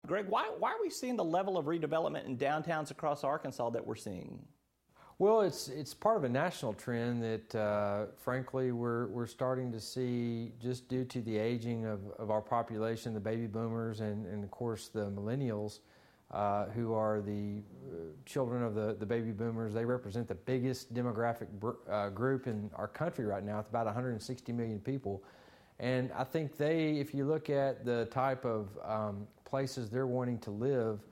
Greg, why are we seeing the level of redevelopment in downtowns across Arkansas that we're seeing? Well, it's part of a national trend that, frankly, we're starting to see just due to the aging of our population, the baby boomers, and of course the millennials, who are the children of the baby boomers. They represent the biggest demographic group in our country right now. It's about 160 million people. And I think if you look at the type of places they're wanting to live,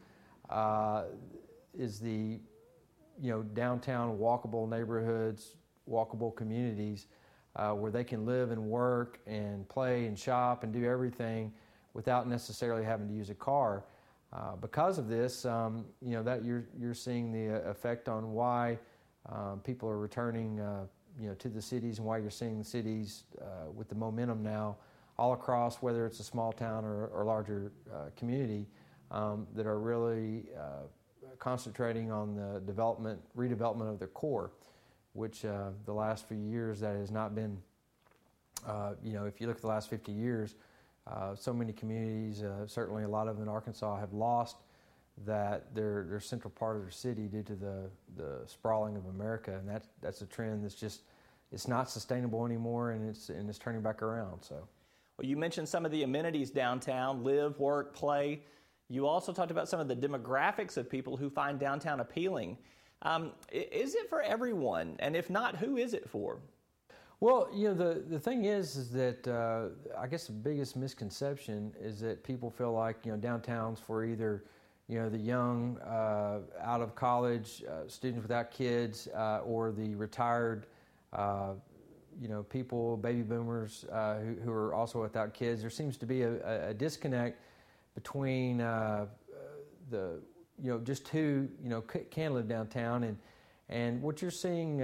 is the downtown walkable neighborhoods, walkable communities where they can live and work and play and shop and do everything without necessarily having to use a car. Because of this, that you're seeing the effect on why people are returning, to the cities, and why you're seeing the cities with the momentum now all across, whether it's a small town or larger community, that are really concentrating on the redevelopment of their core, which the last few years that has not been. If you look at the last 50 years. So many communities, certainly a lot of them in Arkansas, have lost their central part of their city due to the sprawling of America, and that's a trend that's just it's not sustainable anymore, and it's turning back around. So, well, you mentioned some of the amenities downtown: live, work, play. You also talked about some of the demographics of people who find downtown appealing. Is it for everyone, and if not, who is it for? Well, the thing is that I guess the biggest misconception is that people feel like downtown's for either the young out of college students without kids or the retired people, baby boomers who are also without kids. There seems to be a disconnect between just who can live downtown and what you're seeing.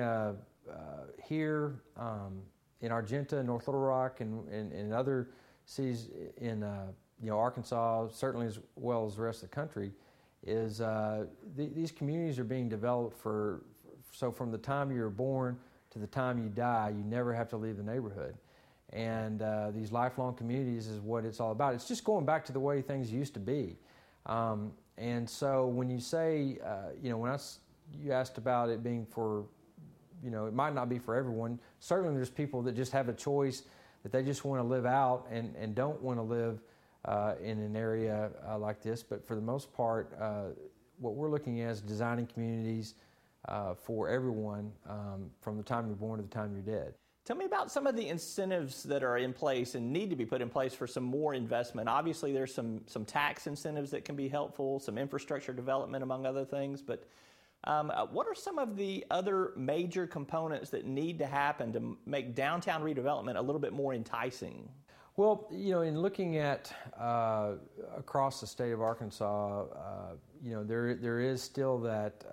Here in Argenta, North Little Rock, and other cities in Arkansas, certainly as well as the rest of the country, is these communities are being developed so from the time you're born to the time you die, you never have to leave the neighborhood. And these lifelong communities is what it's all about. It's just going back to the way things used to be. And so when you say, you asked about it being for, it might not be for everyone. Certainly there's people that just have a choice that they just want to live out and don't want to live in an area like this. But for the most part, what we're looking at is designing communities for everyone from the time you're born to the time you're dead. Tell me about some of the incentives that are in place and need to be put in place for some more investment. Obviously, there's some tax incentives that can be helpful, some infrastructure development, among other things. But what are some of the other major components that need to happen to make downtown redevelopment a little bit more enticing? Well, in looking at across the state of Arkansas, there is still that,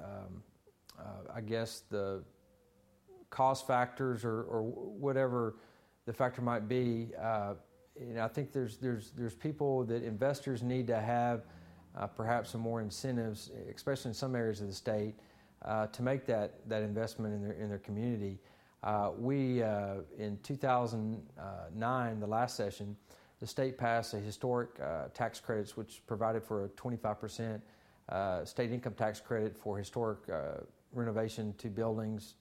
I guess, the cost factors or whatever the factor might be. I think there's people that investors need to have perhaps some more incentives, especially in some areas of the state, to make that investment in their community. We in 2009, the last session, the state passed a historic tax credits which provided for a 25% state income tax credit for historic renovation to buildings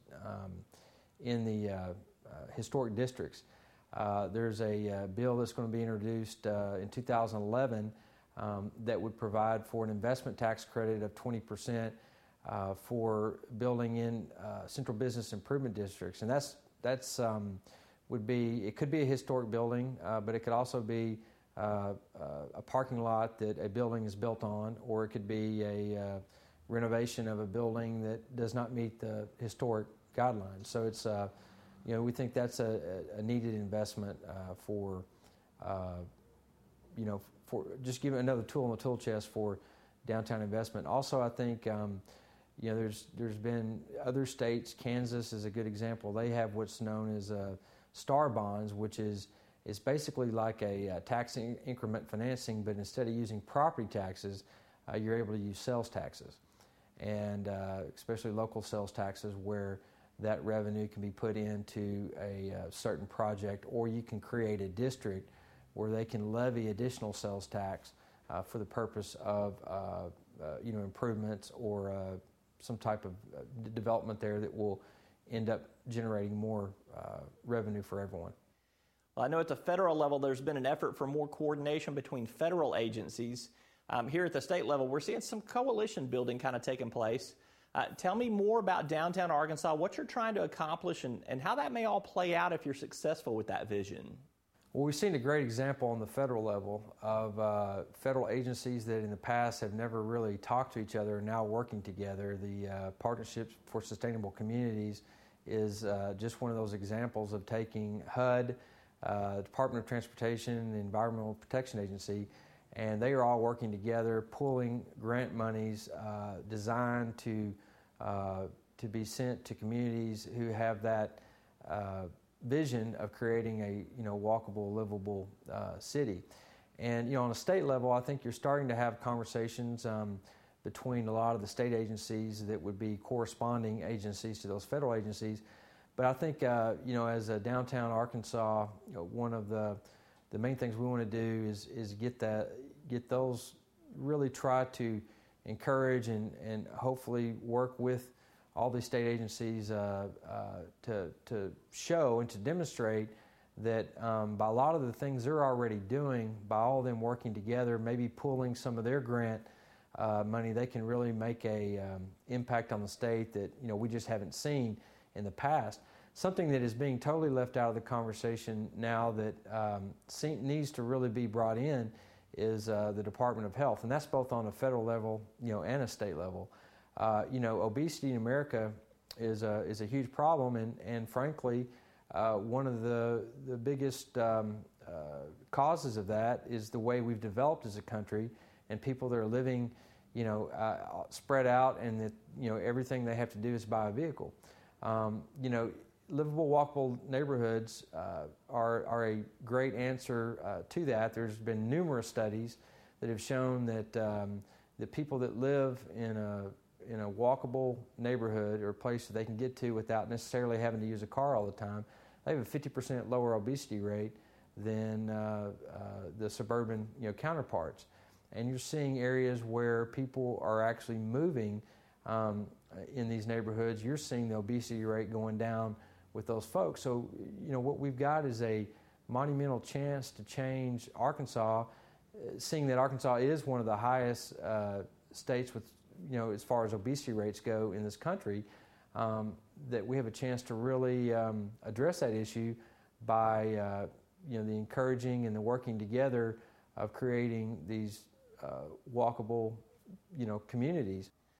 in the historic districts. There's a bill that's going to be introduced in 2011 that would provide for an investment tax credit of 20% for building in central business improvement districts, and that's would be, it could be a historic building, but it could also be a parking lot that a building is built on, or it could be a renovation of a building that does not meet the historic guidelines. So it's we think that's a needed investment for just giving another tool in the tool chest for downtown investment. Also, I think there's been other states. Kansas is a good example. They have what's known as STAR bonds, which is basically like a tax increment financing, but instead of using property taxes, you're able to use sales taxes, and especially local sales taxes, where that revenue can be put into a certain project, or you can create a district where they can levy additional sales tax for the purpose of improvements or some type of development there that will end up generating more revenue for everyone. Well, I know at the federal level there's been an effort for more coordination between federal agencies. Here at the state level, we're seeing some coalition building kind of taking place. Tell me more about downtown Arkansas, what you're trying to accomplish, and how that may all play out if you're successful with that vision. Well, we've seen a great example on the federal level of federal agencies that in the past have never really talked to each other and now working together. The Partnerships for Sustainable Communities is just one of those examples of taking HUD, Department of Transportation, the Environmental Protection Agency, and they are all working together, pooling grant monies designed to be sent to communities who have that vision of creating a walkable, livable city. And on a state level, I think you're starting to have conversations between a lot of the state agencies that would be corresponding agencies to those federal agencies. But I think as a downtown Arkansas, one of the main things we want to do is get those, really try to encourage and hopefully work with all these state agencies to show and to demonstrate that by a lot of the things they're already doing, by all of them working together, maybe pooling some of their grant money, they can really make a impact on the state that we just haven't seen in the past. Something that is being totally left out of the conversation now that needs to really be brought in is the Department of Health, and that's both on a federal level, and a state level. Obesity in America is a huge problem, and frankly, one of the biggest causes of that is the way we've developed as a country, and people that are living, spread out, and that everything they have to do is buy a vehicle. Livable, walkable neighborhoods are a great answer to that. There's been numerous studies that have shown that the people that live in a walkable neighborhood or a place that they can get to without necessarily having to use a car all the time, they have a 50% lower obesity rate than the suburban counterparts. And you're seeing areas where people are actually moving in these neighborhoods. You're seeing the obesity rate going down with those folks. So, what we've got is a monumental chance to change Arkansas, seeing that Arkansas is one of the highest states with, as far as obesity rates go in this country, that we have a chance to really address that issue by, the encouraging and the working together of creating these walkable, communities.